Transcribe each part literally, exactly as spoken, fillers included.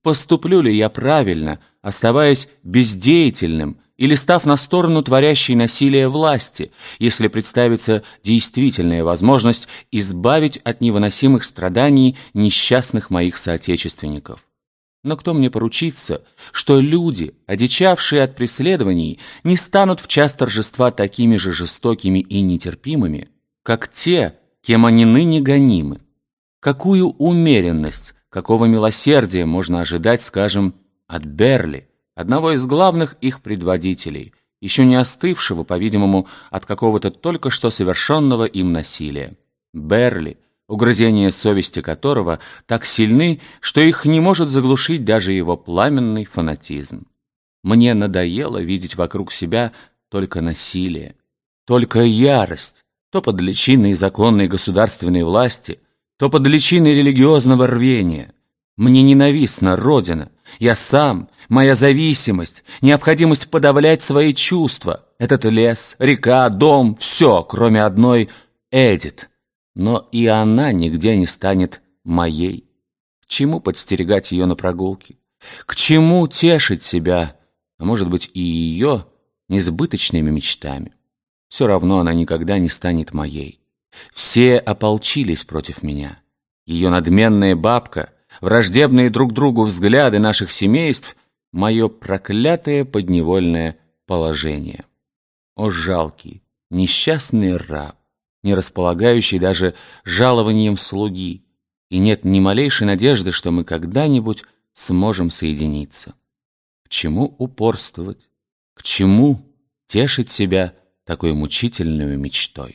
Поступлю ли я правильно, оставаясь бездеятельным или став на сторону творящей насилие власти, если представится действительная возможность избавить от невыносимых страданий несчастных моих соотечественников? Но кто мне поручится, что люди, одичавшие от преследований, не станут в час торжества такими же жестокими и нетерпимыми, как те, кем они ныне гонимы? Какую умеренность, какого милосердия можно ожидать, скажем, от Берли, одного из главных их предводителей, еще не остывшего, по-видимому, от какого-то только что совершенного им насилия? Берли, угрызения совести которого так сильны, что их не может заглушить даже его пламенный фанатизм. Мне надоело видеть вокруг себя только насилие, только ярость, то под личиной законной государственной власти, то под личиной религиозного рвения. Мне ненавистна Родина, я сам, моя зависимость, необходимость подавлять свои чувства, этот лес, река, дом, все, кроме одной Эдит. Но и она нигде не станет моей. К чему подстерегать ее на прогулке? К чему тешить себя, а может быть и ее, несбыточными мечтами? Все равно она никогда не станет моей. Все ополчились против меня. Ее надменная бабка, враждебные друг другу взгляды наших семейств, мое проклятое подневольное положение. О, жалкий, несчастный раб, не располагающий даже жалованием слуги, и нет ни малейшей надежды, что мы когда-нибудь сможем соединиться. К чему упорствовать? К чему тешить себя такой мучительной мечтой?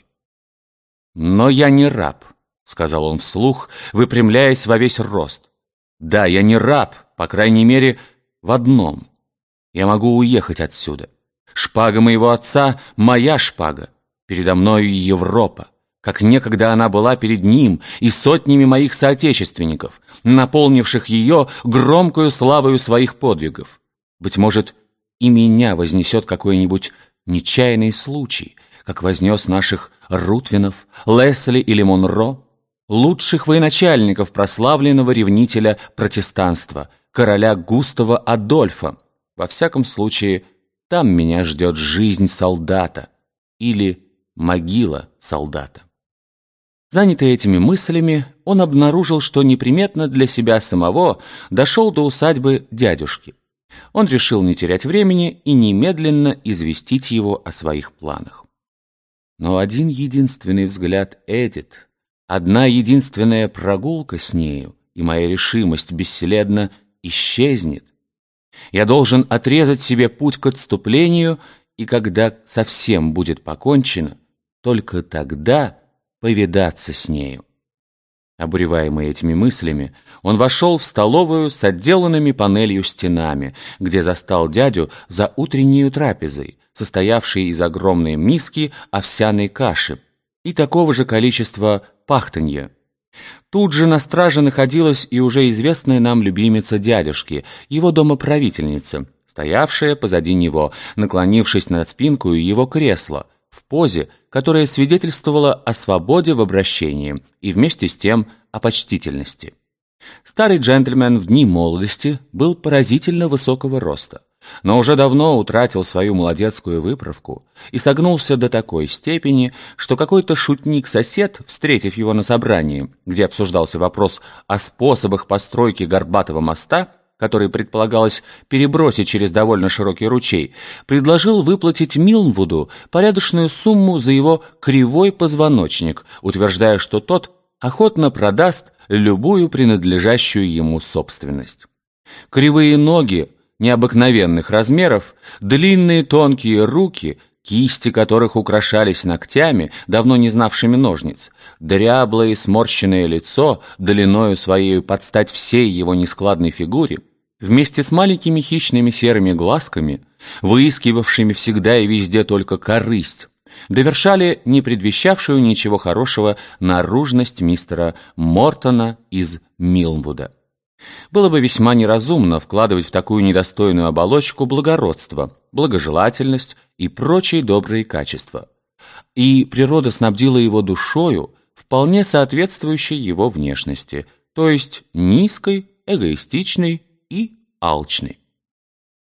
«Но я не раб», — сказал он вслух, выпрямляясь во весь рост. «Да, я не раб, по крайней мере, в одном. Я могу уехать отсюда. Шпага моего отца — моя шпага. Передо мною Европа, как некогда она была перед ним и сотнями моих соотечественников, наполнивших ее громкую славою своих подвигов. Быть может, и меня вознесет какой-нибудь нечаянный случай, как вознес наших Рутвинов, Лесли или Монро, лучших военачальников прославленного ревнителя протестанства, короля Густава Адольфа. Во всяком случае, там меня ждет жизнь солдата или могила солдата». Занятый этими мыслями, он обнаружил, что неприметно для себя самого дошел до усадьбы дядюшки. Он решил не терять времени и немедленно известить его о своих планах. Но один единственный взгляд Эдит, одна единственная прогулка с нею, и моя решимость бесследно исчезнет. Я должен отрезать себе путь к отступлению, и когда совсем будет покончено, только тогда повидаться с нею. Обуреваемый этими мыслями, он вошел в столовую с отделанными панелью стенами, где застал дядю за утренней трапезой, состоявшей из огромной миски овсяной каши и такого же количества пахтанья. Тут же на страже находилась и уже известная нам любимица дядюшки, его домоправительница, стоявшая позади него, наклонившись над спинку его кресла, в позе, которая свидетельствовала о свободе в обращении и вместе с тем о почтительности. Старый джентльмен в дни молодости был поразительно высокого роста, но уже давно утратил свою молодецкую выправку и согнулся до такой степени, что какой-то шутник-сосед, встретив его на собрании, где обсуждался вопрос о способах постройки горбатого моста, который предполагалось перебросить через довольно широкий ручей, предложил выплатить Милнвуду порядочную сумму за его кривой позвоночник, утверждая, что тот охотно продаст любую принадлежащую ему собственность. Кривые ноги необыкновенных размеров, длинные тонкие руки, кисти которых украшались ногтями, давно не знавшими ножниц, дряблое и сморщенное лицо, длиною своей под стать всей его нескладной фигуре, вместе с маленькими хищными серыми глазками, выискивавшими всегда и везде только корысть, довершали не предвещавшую ничего хорошего наружность мистера Мортона из Милнвуда. Было бы весьма неразумно вкладывать в такую недостойную оболочку благородство, благожелательность и прочие добрые качества. И природа снабдила его душою, вполне соответствующей его внешности, то есть низкой, эгоистичной и алчны.